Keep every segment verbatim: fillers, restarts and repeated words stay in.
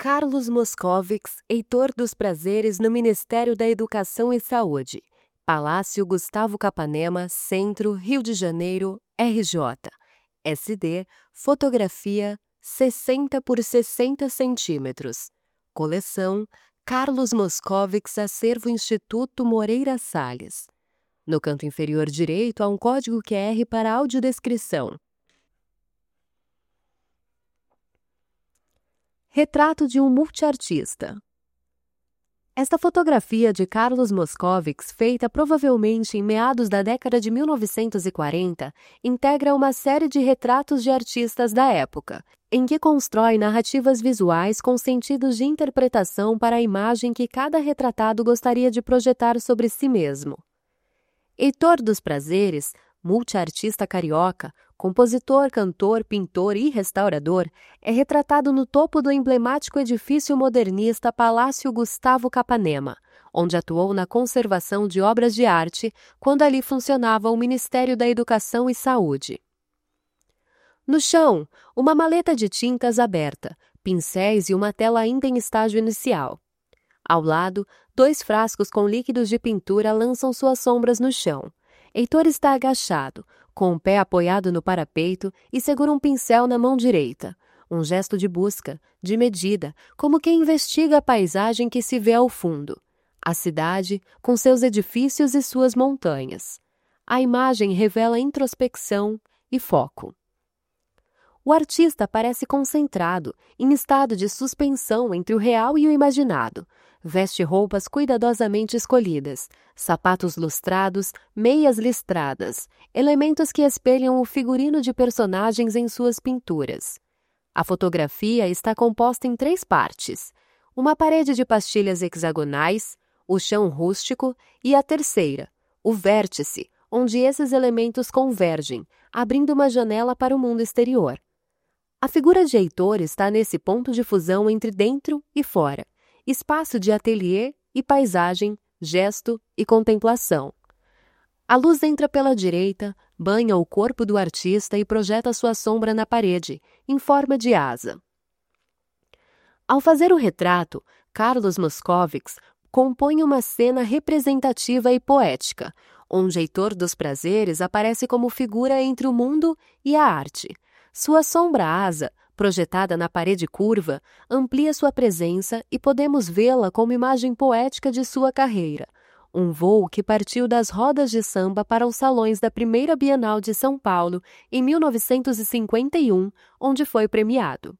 Carlos Moscovix, Heitor dos Prazeres no Ministério da Educação e Saúde. Palácio Gustavo Capanema, Centro, Rio de Janeiro, R J. S D, fotografia, sessenta por sessenta centímetros. Coleção, Carlos Moscovix, Acervo Instituto Moreira Salles. No canto inferior direito há um código Q R para audiodescrição. Retrato de um multiartista. Esta fotografia de Carlos Moscovix, feita provavelmente em meados da década de mil novecentos e quarenta, integra uma série de retratos de artistas da época, em que constrói narrativas visuais com sentidos de interpretação para a imagem que cada retratado gostaria de projetar sobre si mesmo. Heitor dos Prazeres, multiartista carioca, compositor, cantor, pintor e restaurador, é retratado no topo do emblemático edifício modernista Palácio Gustavo Capanema, onde atuou na conservação de obras de arte quando ali funcionava o Ministério da Educação e Saúde. No chão, uma maleta de tintas aberta, pincéis e uma tela ainda em estágio inicial. Ao lado, dois frascos com líquidos de pintura lançam suas sombras no chão. Heitor está agachado, com o pé apoiado no parapeito e segura um pincel na mão direita. Um gesto de busca, de medida, como quem investiga a paisagem que se vê ao fundo. A cidade, com seus edifícios e suas montanhas. A imagem revela introspecção e foco. O artista parece concentrado, em estado de suspensão entre o real e o imaginado. Veste roupas cuidadosamente escolhidas, sapatos lustrados, meias listradas, elementos que espelham o figurino de personagens em suas pinturas. A fotografia está composta em três partes: uma parede de pastilhas hexagonais, o chão rústico e a terceira, o vértice, onde esses elementos convergem, abrindo uma janela para o mundo exterior. A figura de Heitor está nesse ponto de fusão entre dentro e fora, espaço de ateliê e paisagem, gesto e contemplação. A luz entra pela direita, banha o corpo do artista e projeta sua sombra na parede, em forma de asa. Ao fazer o retrato, Carlos Moscovix compõe uma cena representativa e poética, onde Heitor dos Prazeres aparece como figura entre o mundo e a arte. Sua sombra asa, projetada na parede curva, amplia sua presença e podemos vê-la como imagem poética de sua carreira. Um voo que partiu das rodas de samba para os salões da primeira Bienal de São Paulo em mil novecentos e cinquenta e um, onde foi premiado.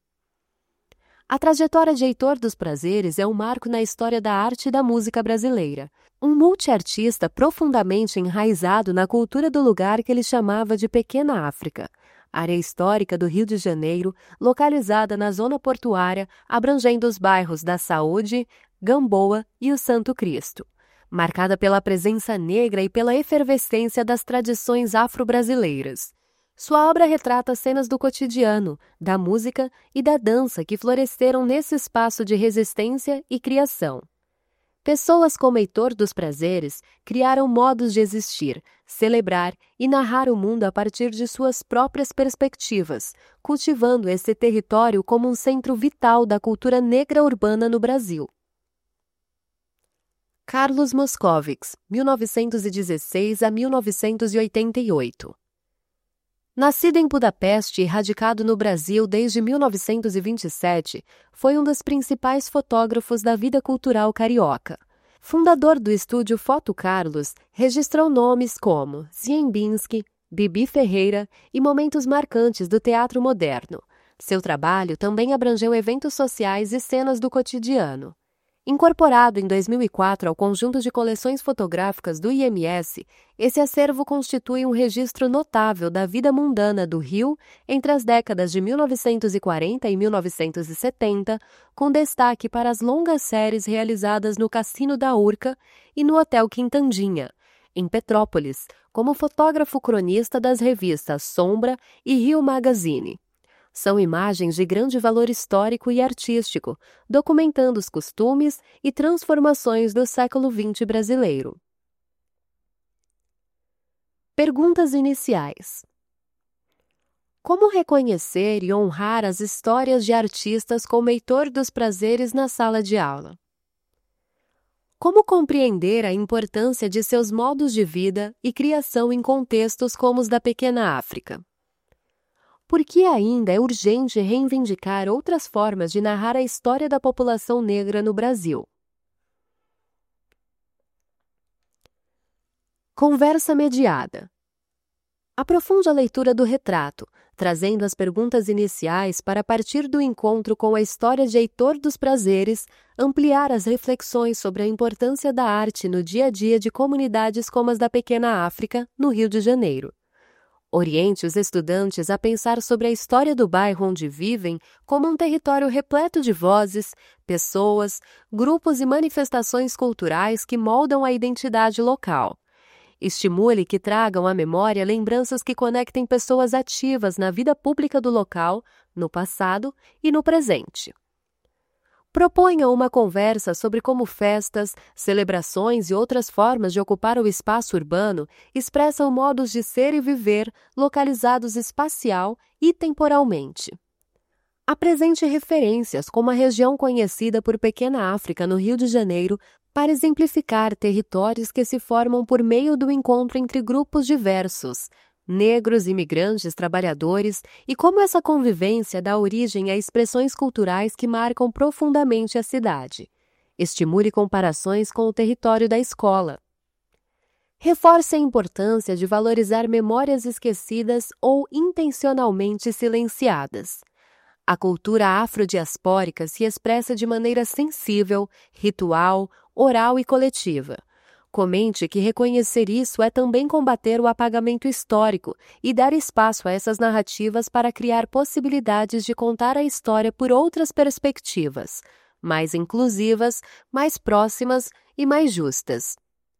A trajetória de Heitor dos Prazeres é um marco na história da arte e da música brasileira. Um multiartista profundamente enraizado na cultura do lugar que ele chamava de Pequena África, área histórica do Rio de Janeiro, localizada na zona portuária, abrangendo os bairros da Saúde, Gamboa e o Santo Cristo, marcada pela presença negra e pela efervescência das tradições afro-brasileiras. Sua obra retrata cenas do cotidiano, da música e da dança que floresceram nesse espaço de resistência e criação. Pessoas como Heitor dos Prazeres criaram modos de existir, celebrar e narrar o mundo a partir de suas próprias perspectivas, cultivando esse território como um centro vital da cultura negra urbana no Brasil. Carlos Moscovix, mil novecentos e dezesseis a mil novecentos e oitenta e oito. Nascido em Budapeste e radicado no Brasil desde mil novecentos e vinte e sete, foi um dos principais fotógrafos da vida cultural carioca. Fundador do estúdio Foto Carlos, registrou nomes como Ziembinski, Bibi Ferreira e momentos marcantes do teatro moderno. Seu trabalho também abrangeu eventos sociais e cenas do cotidiano. Incorporado em dois mil e quatro ao conjunto de coleções fotográficas do I M S, esse acervo constitui um registro notável da vida mundana do Rio entre as décadas de mil novecentos e quarenta e mil novecentos e setenta, com destaque para as longas séries realizadas no Cassino da Urca e no Hotel Quintandinha, em Petrópolis, como fotógrafo cronista das revistas Sombra e Rio Magazine. São imagens de grande valor histórico e artístico, documentando os costumes e transformações do século vinte brasileiro. Perguntas iniciais. Como reconhecer e honrar as histórias de artistas como Heitor dos Prazeres na sala de aula? Como compreender a importância de seus modos de vida e criação em contextos como os da pequena África? Por que ainda é urgente reivindicar outras formas de narrar a história da população negra no Brasil? Conversa mediada. Aprofunde a leitura do retrato, trazendo as perguntas iniciais para, a partir do encontro com a história de Heitor dos Prazeres, ampliar as reflexões sobre a importância da arte no dia a dia de comunidades como as da pequena África, no Rio de Janeiro. Oriente os estudantes a pensar sobre a história do bairro onde vivem como um território repleto de vozes, pessoas, grupos e manifestações culturais que moldam a identidade local. Estimule que tragam à memória lembranças que conectem pessoas ativas na vida pública do local, no passado e no presente. Proponha uma conversa sobre como festas, celebrações e outras formas de ocupar o espaço urbano expressam modos de ser e viver localizados espacial e temporalmente. Apresente referências como a região conhecida por Pequena África no Rio de Janeiro para exemplificar territórios que se formam por meio do encontro entre grupos diversos, negros, imigrantes, trabalhadores, e como essa convivência dá origem a expressões culturais que marcam profundamente a cidade. Estimule comparações com o território da escola. Reforce a importância de valorizar memórias esquecidas ou intencionalmente silenciadas. A cultura afrodiaspórica se expressa de maneira sensível, ritual, oral e coletiva. Comente que reconhecer isso é também combater o apagamento histórico e dar espaço a essas narrativas para criar possibilidades de contar a história por outras perspectivas, mais inclusivas, mais próximas e mais justas.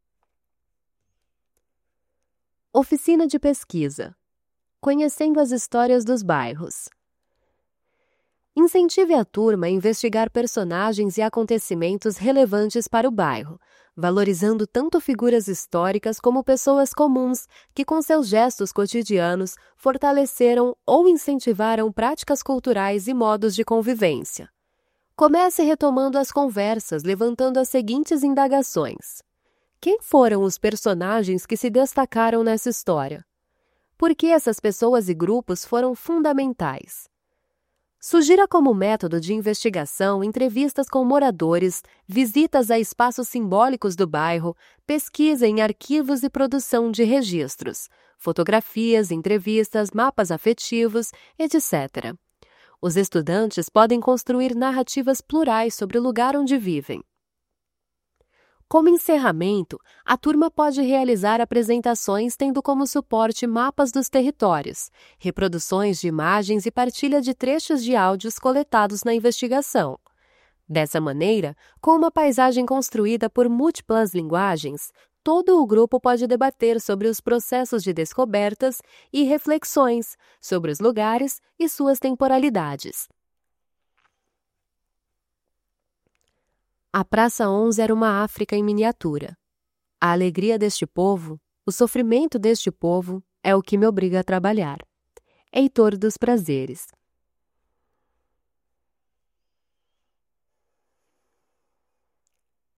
Oficina de pesquisa. Conhecendo as histórias dos bairros. Incentive a turma a investigar personagens e acontecimentos relevantes para o bairro, valorizando tanto figuras históricas como pessoas comuns que, com seus gestos cotidianos, fortaleceram ou incentivaram práticas culturais e modos de convivência. Comece retomando as conversas, levantando as seguintes indagações. Quem foram os personagens que se destacaram nessa história? Por que essas pessoas e grupos foram fundamentais? Sugira como método de investigação entrevistas com moradores, visitas a espaços simbólicos do bairro, pesquisa em arquivos e produção de registros, fotografias, entrevistas, mapas afetivos, etcétera. Os estudantes podem construir narrativas plurais sobre o lugar onde vivem. Como encerramento, a turma pode realizar apresentações tendo como suporte mapas dos territórios, reproduções de imagens e partilha de trechos de áudios coletados na investigação. Dessa maneira, com uma paisagem construída por múltiplas linguagens, todo o grupo pode debater sobre os processos de descobertas e reflexões sobre os lugares e suas temporalidades. A Praça onze era uma África em miniatura. A alegria deste povo, o sofrimento deste povo, é o que me obriga a trabalhar. Heitor dos Prazeres.